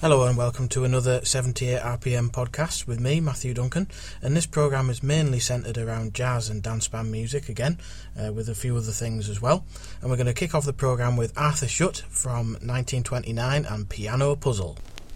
Hello and welcome to another 78 RPM podcast with me, Matthew Duncan, and this programme is mainly centred around jazz and dance band music again, with a few other things as well. And we're going to kick off the programme with Arthur Schutt from 1929 and Piano Puzzle.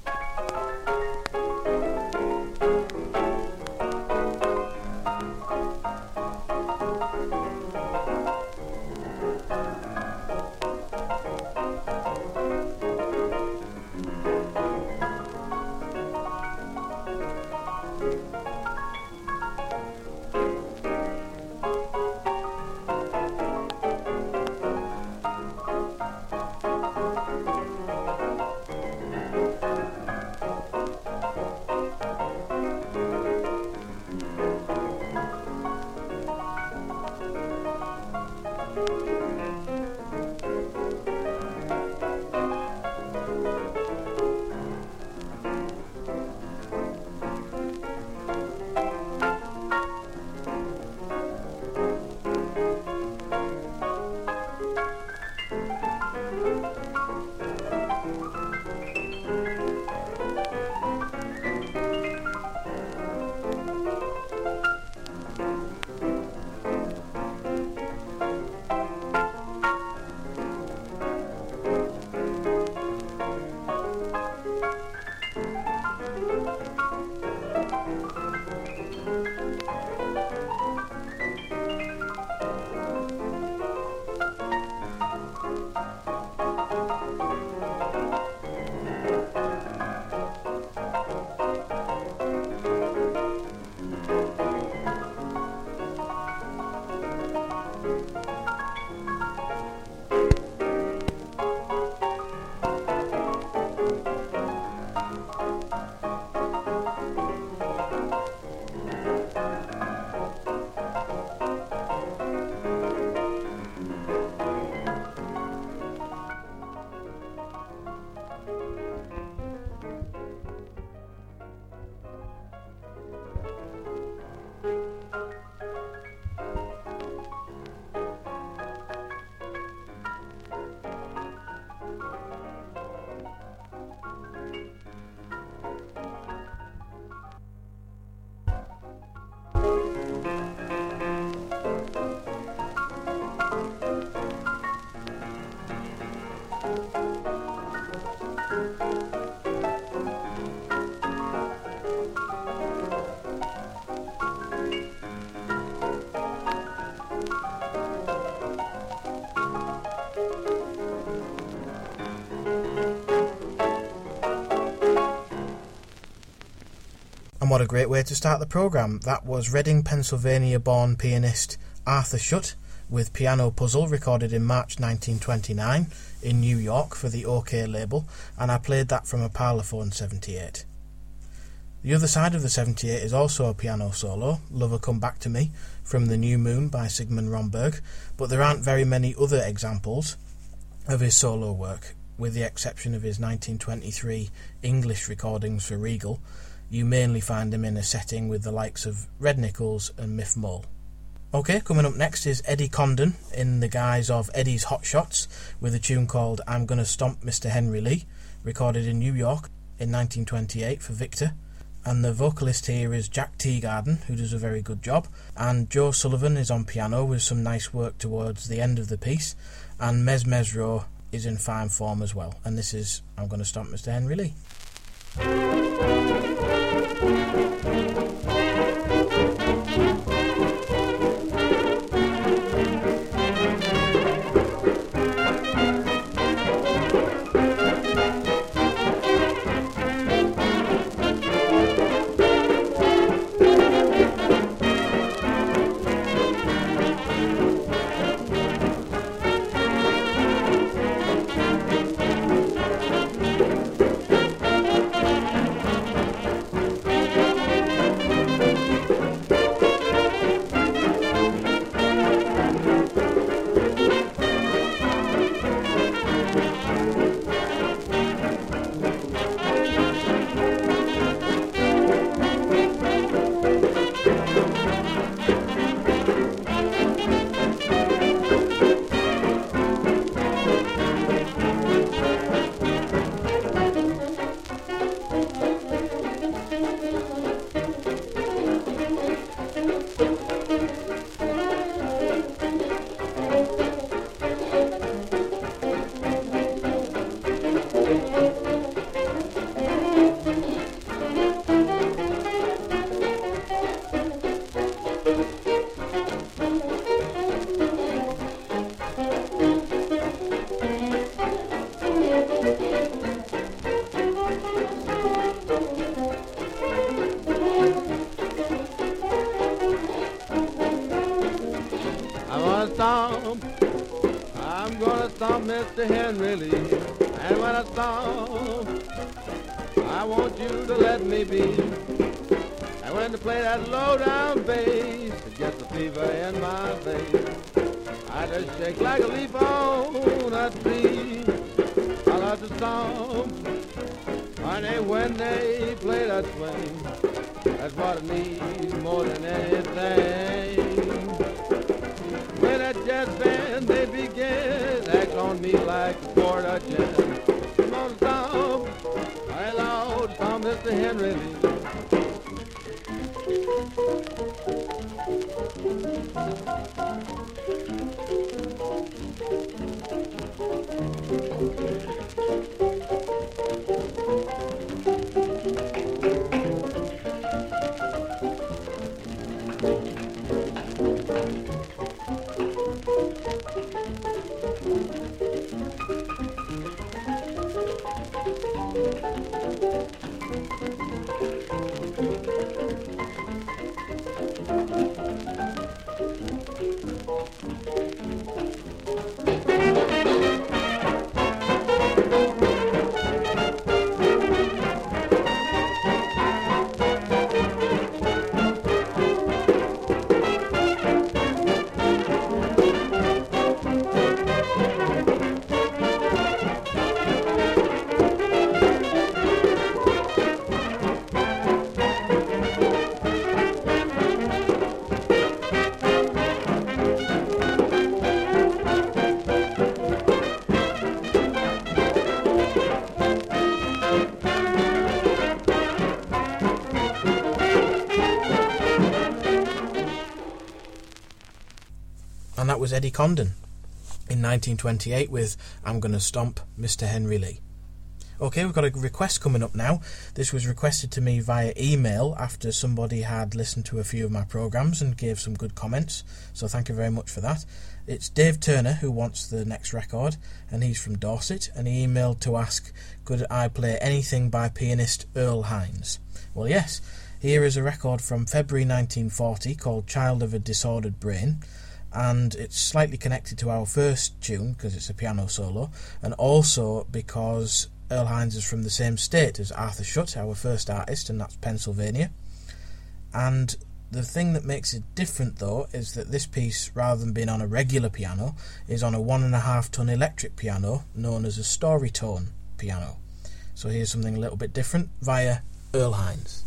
And what a great way to start the programme. That was Reading, Pennsylvania-born pianist Arthur Schutt with Piano Puzzle, recorded in March 1929 in New York for the OK label, and I played that from a Parlophone 78. The other side of the 78 is also a piano solo, Lover Come Back to Me, from The New Moon by Sigmund Romberg, but there aren't very many other examples of his solo work, with the exception of his 1923 English recordings for Regal. You mainly find him in a setting with the likes of Red Nichols and Miff Mull. Okay, coming up next is Eddie Condon in the guise of Eddie's Hot Shots with a tune called I'm Gonna Stomp Mr. Henry Lee, recorded in New York in 1928 for Victor. And the vocalist here is Jack Teagarden, who does a very good job, and Joe Sullivan is on piano with some nice work towards the end of the piece, and Mez Mesro is in fine form as well. And this is I'm Gonna Stomp Mr. Henry Lee. Mr. Henry Lee. And when I stop, I want you to let me be. And when they play that low down bass, it gets the fever in my face. I just shake like a leaf on a tree. I love to stop, honey, when they play that swing. That's what I need more than anything. When that jazz band they begin, act on me like a quart of gin. Come on, stop, hey Lord, stop, Mr. Henry Lee. And that was Eddie Condon in 1928 with I'm Gonna Stomp Mr. Henry Lee. Okay, we've got a request coming up now. This was requested to me via email after somebody had listened to a few of my programmes and gave some good comments, so thank you very much for that. It's Dave Turner who wants the next record, and he's from Dorset, and he emailed to ask, could I play anything by pianist Earl Hines? Well, yes, here is a record from February 1940 called Child of a Disordered Brain, and it's slightly connected to our first tune because it's a piano solo, and also because Earl Hines is from the same state as Arthur Schutt, our first artist, and that's Pennsylvania. And the thing that makes it different, though, is that this piece, rather than being on a regular piano, is on a 1.5 ton electric piano known as a Storytone piano. So here's something a little bit different via Earl Hines.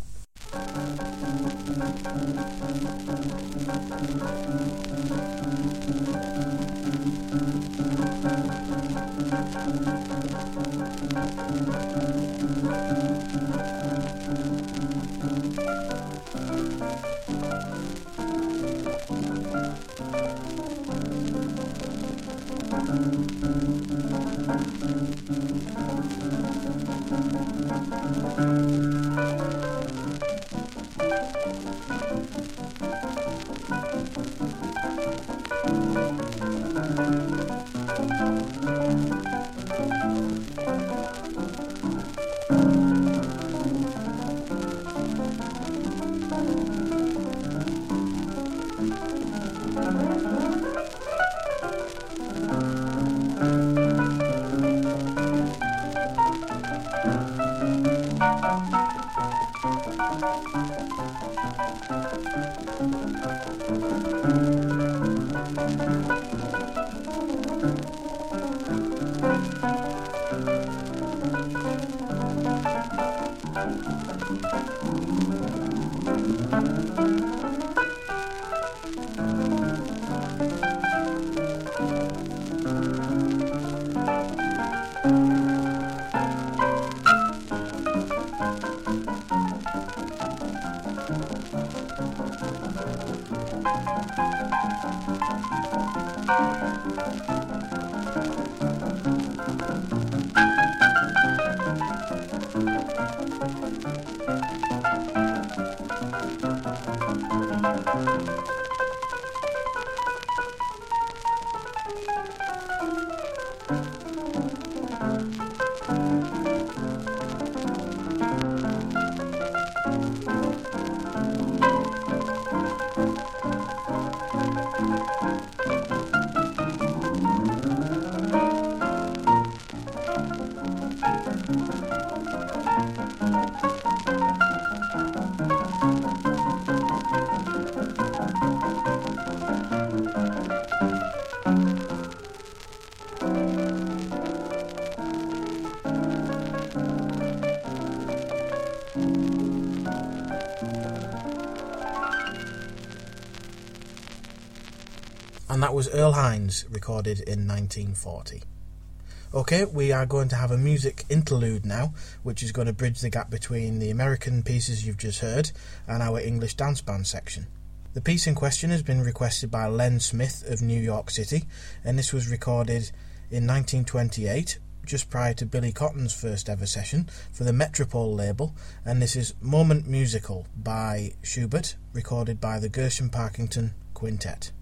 And that was Earl Hines, recorded in 1940. Okay, we are going to have a music interlude now, which is going to bridge the gap between the American pieces you've just heard and our English dance band section. The piece in question has been requested by Len Smith of New York City, and this was recorded in 1928, just prior to Billy Cotton's first ever session for the Metropole label, and this is Moment Musical by Schubert, recorded by the Gershon Parkington Quintet.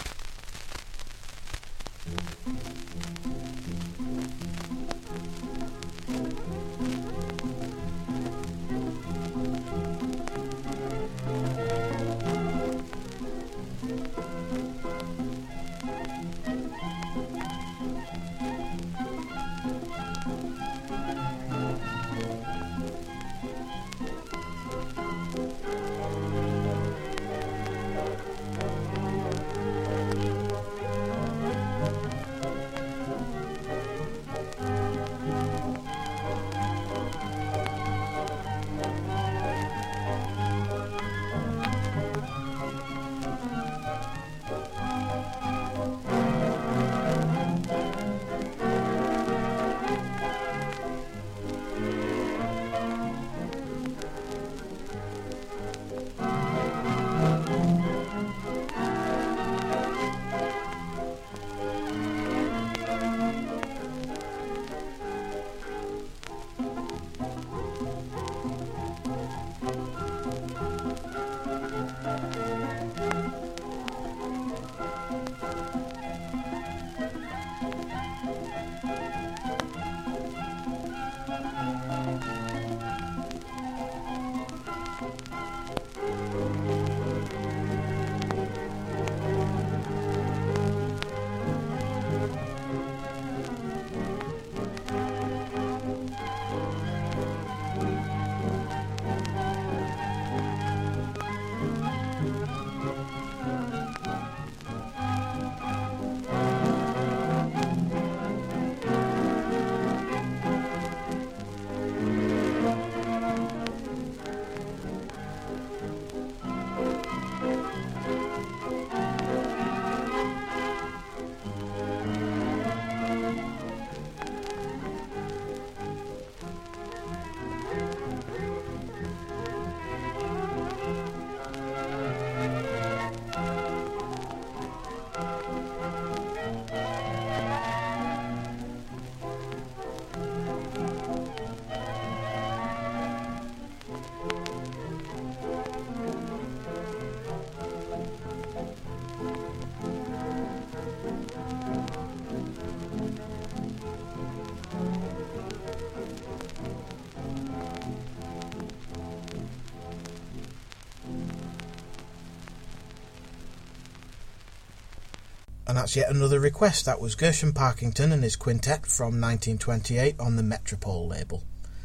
And that's yet another request. That was Gershon Parkington and his quintet from 1928 on the Metropole label.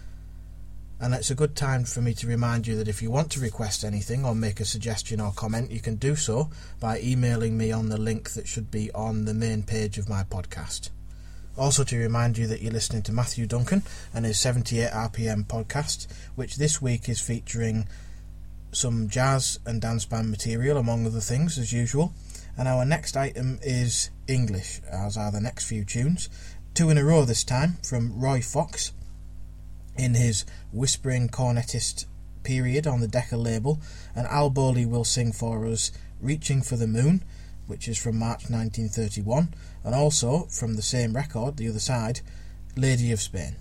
And it's a good time for me to remind you that if you want to request anything or make a suggestion or comment, you can do so by emailing me on the link that should be on the main page of my podcast. Also to remind you that you're listening to Matthew Duncan and his 78 RPM podcast, which this week is featuring some jazz and dance band material, among other things, as usual. And our next item is English, as are the next few tunes. 2 in a row this time, from Roy Fox in his whispering cornetist period on the Decca label, and Al Bowley will sing for us Reaching for the Moon, which is from March 1931, and also from the same record, the other side, Lady of Spain.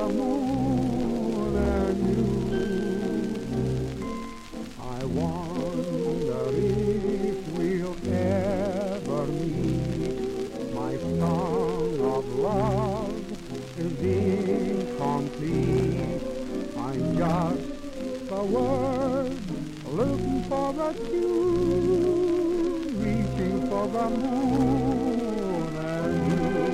moon and you. I wonder if we'll ever meet. My song of love is incomplete. I'm just a word looking for the tune, reaching for the moon and you.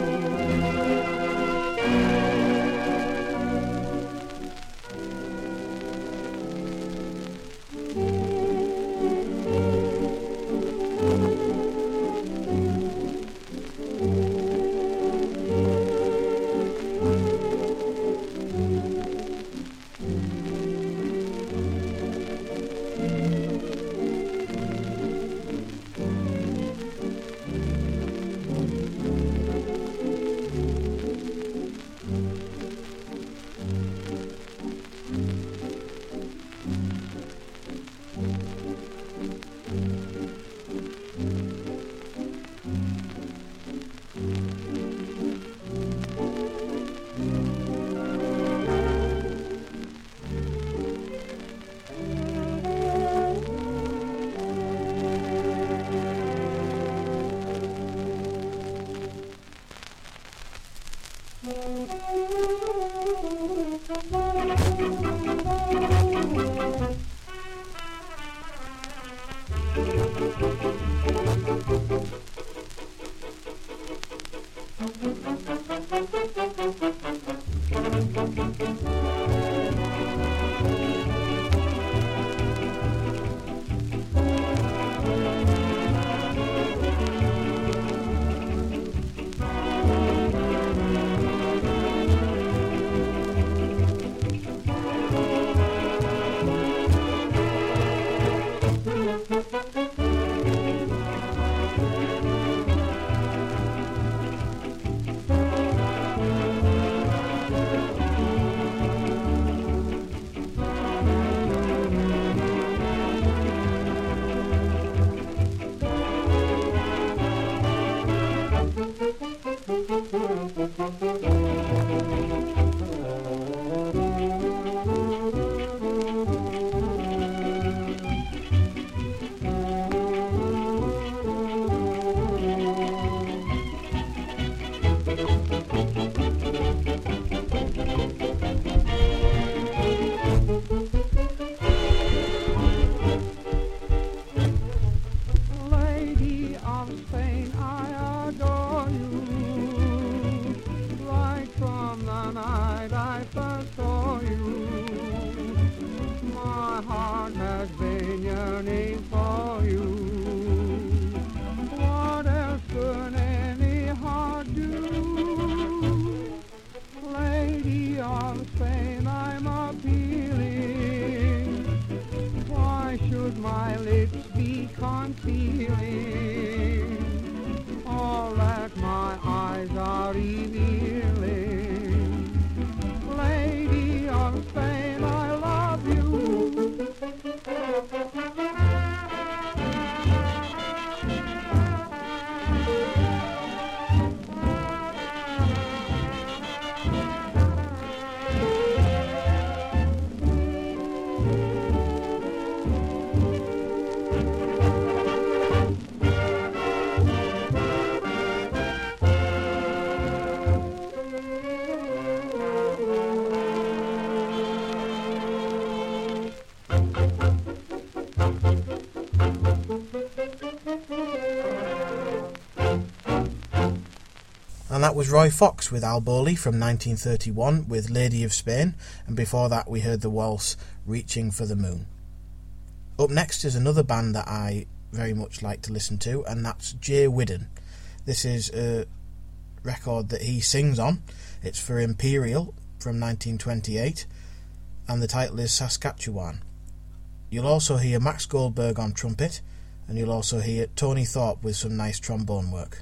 And that was Roy Fox with Al Bowley from 1931 with Lady of Spain, and before that we heard the waltz Reaching for the Moon. Up next is another band that I very much like to listen to, and that's Jay Whiddon. This is a record that he sings on. It's for Imperial from 1928, and the title is Saskatchewan. You'll also hear Max Goldberg on trumpet, and you'll also hear Tony Thorpe with some nice trombone work.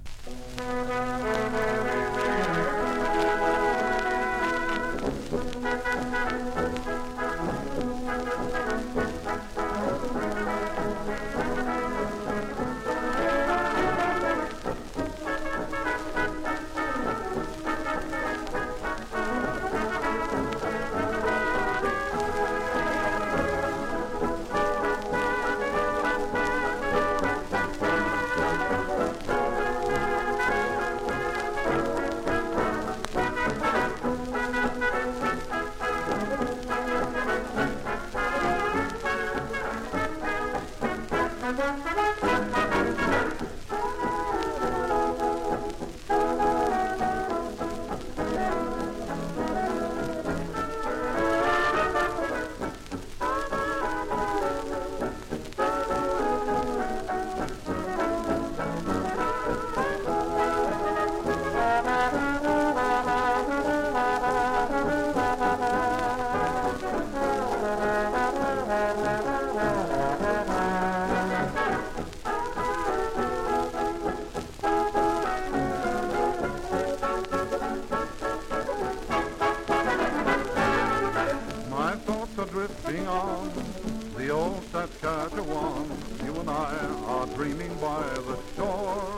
My thoughts are drifting on the old Saskatchewan. You and I are dreaming by the shore.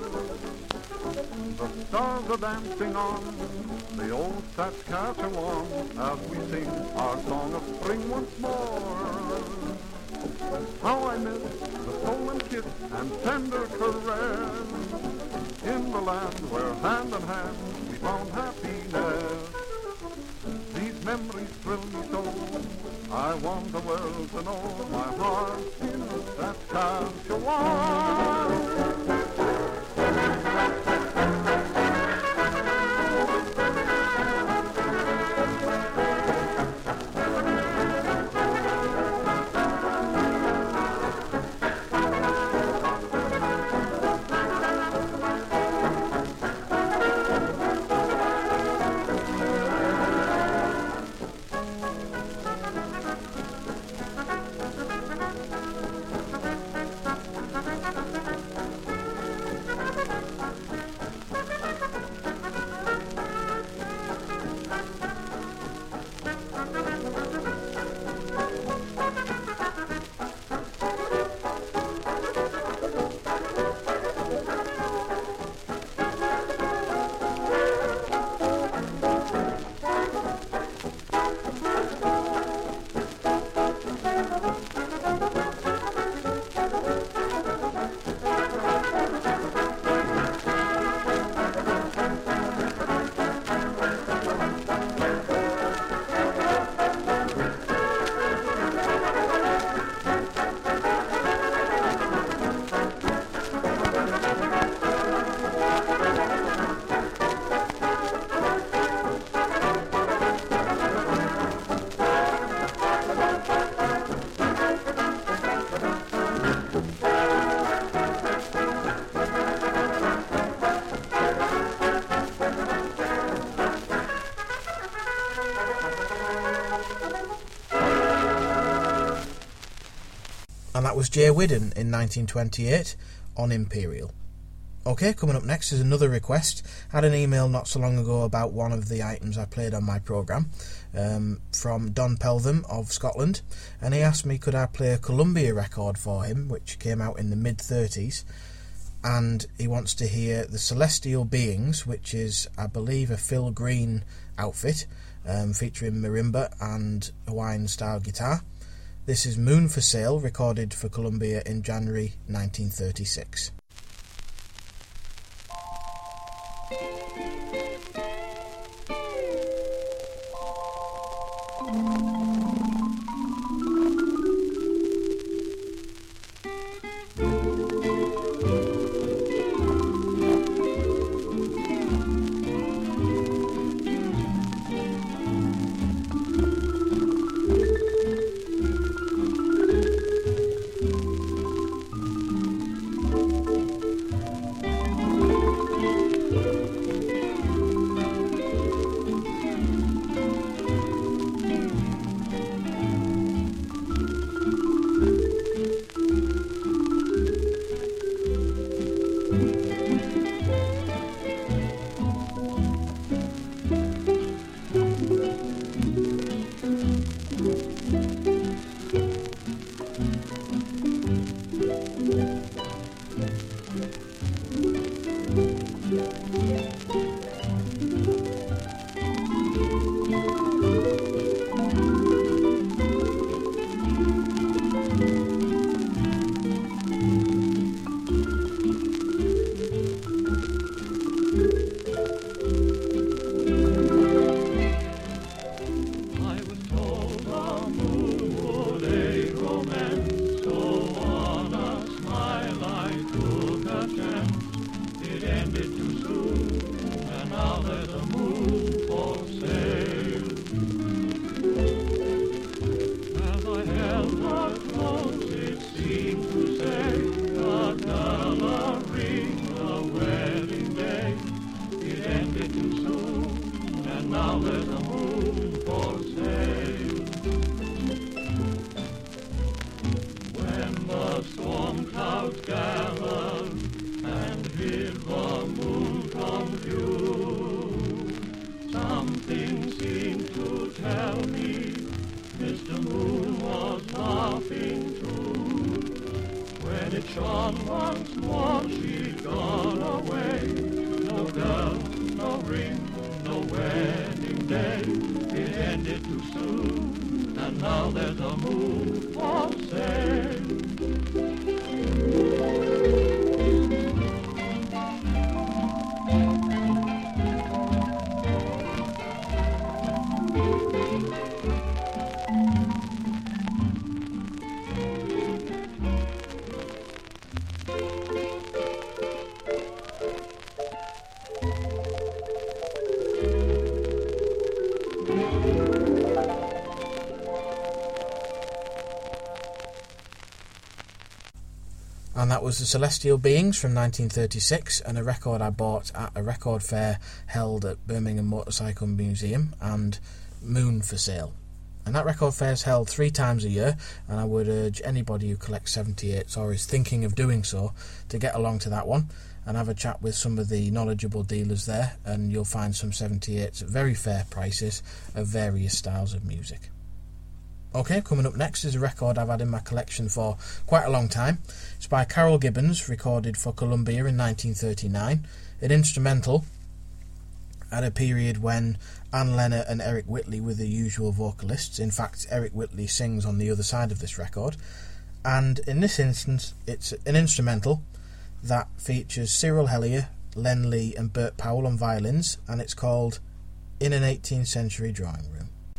The stars are dancing on the old Saskatchewan as we sing our song of spring once more. How I miss the stolen kiss and tender caress in the land where hand in hand we found happiness. These memories thrill me so, I want the world to know my heart's in Saskatchewan. And that was Jay Whidden in 1928 on Imperial. Okay, coming up next is another request. I had an email not so long ago about one of the items I played on my programme from Don Peltham of Scotland, and he asked me could I play a Columbia record for him which came out in the mid-30s, and he wants to hear The Celestial Beings, which is I believe a Phil Green outfit featuring marimba and Hawaiian style guitar. This is Moon for Sale, recorded for Columbia in January 1936. Gather and hid the moon from view. Something seemed to tell me Mr. Moon was laughing too. When it shone once more, she'd gone away. No girl, no ring, no wedding day. It ended too soon, and now there's a moon for sale. And that was the Celestial Beings from 1936, and a record I bought at a record fair held at Birmingham Motorcycle Museum, and Moon for Sale. And that record fair is held 3 times a year, and I would urge anybody who collects 78s or is thinking of doing so to get along to that one and have a chat with some of the knowledgeable dealers there, and you'll find some 78s at very fair prices of various styles of music. Okay, coming up next is a record I've had in my collection for quite a long time. It's by Carol Gibbons, recorded for Columbia in 1939, an instrumental at a period when Anne Lenner and Eric Whitley were the usual vocalists. In fact, Eric Whitley sings on the other side of this record, and in this instance it's an instrumental that features Cyril Hellier, Len Lee and Bert Powell on violins, and it's called In an 18th Century Drawing Room.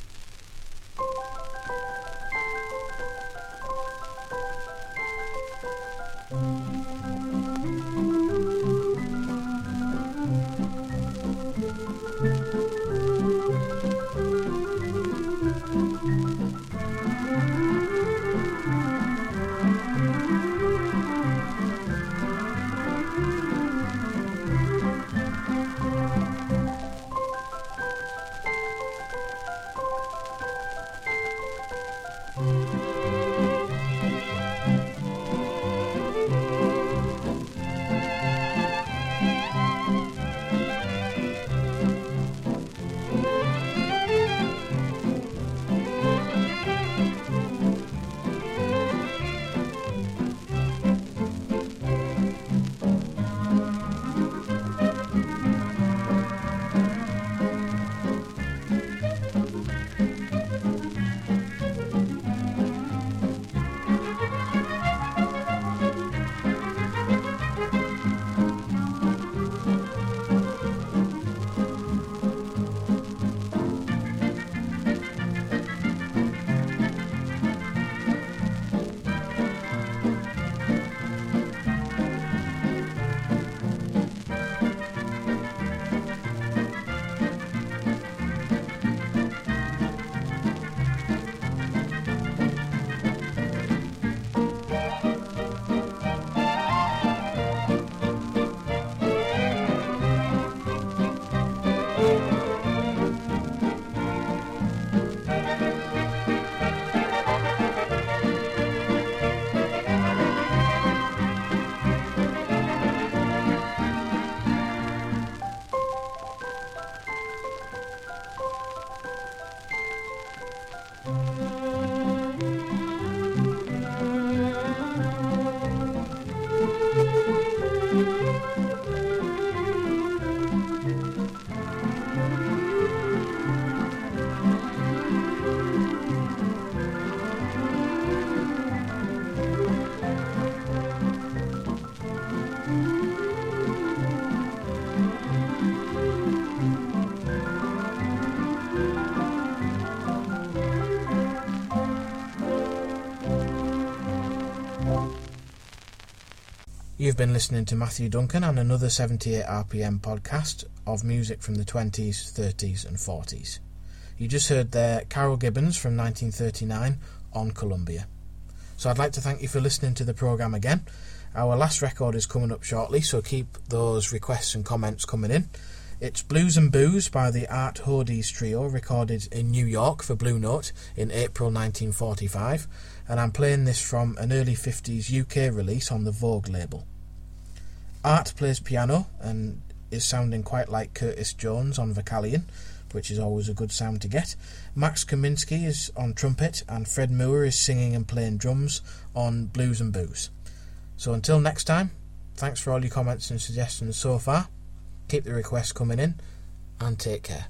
You've been listening to Matthew Duncan and another 78 RPM podcast of music from the 20s, 30s and 40s. You just heard there Carol Gibbons from 1939 on Columbia. So I'd like to thank you for listening to the programme again. Our last record is coming up shortly, so keep those requests and comments coming in. It's Blues and Booze by the Art Hodes Trio, recorded in New York for Blue Note in April 1945, and I'm playing this from an early 50s UK release on the Vogue label. Art plays piano, and is sounding quite like Curtis Jones on Vocalion, which is always a good sound to get. Max Kaminsky is on trumpet, and Fred Moore is singing and playing drums on Blues and Booze. So until next time, thanks for all your comments and suggestions so far. Keep the requests coming in, and take care.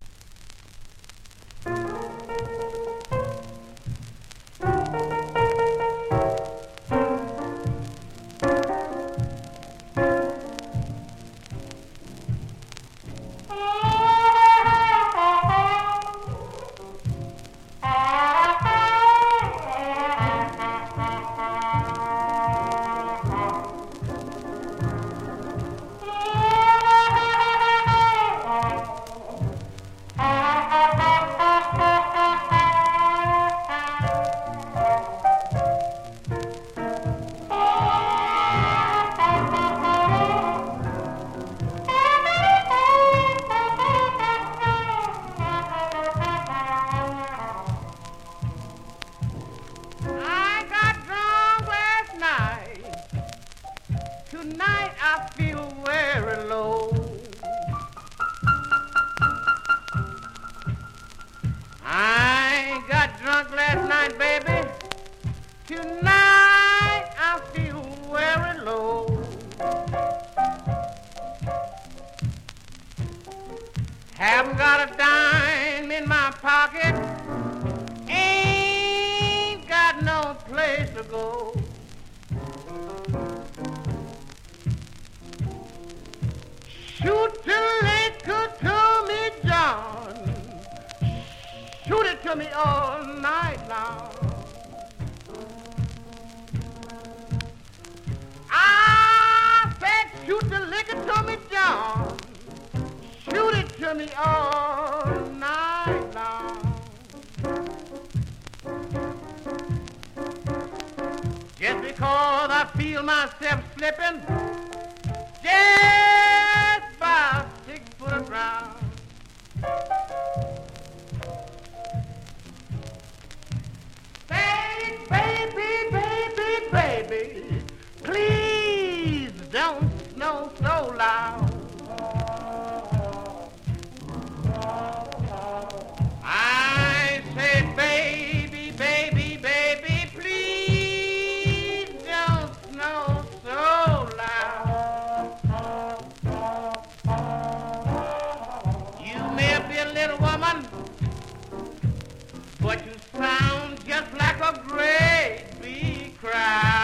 Tonight I feel very low. I got drunk last night, baby. Tonight I feel very low. Haven't got a dime in my pocket. Ain't got no place to go. Shoot the liquor to me, John. Shoot it to me all night long. I said shoot the liquor to me, John. Shoot it to me all night long. Just because I feel myself slipping, just by 6 foot of ground. Say, baby, baby, baby, please don't snow so loud. I said, baby, baby, baby, please don't snow so loud. You may be a little woman, but you sound just like a great big crowd.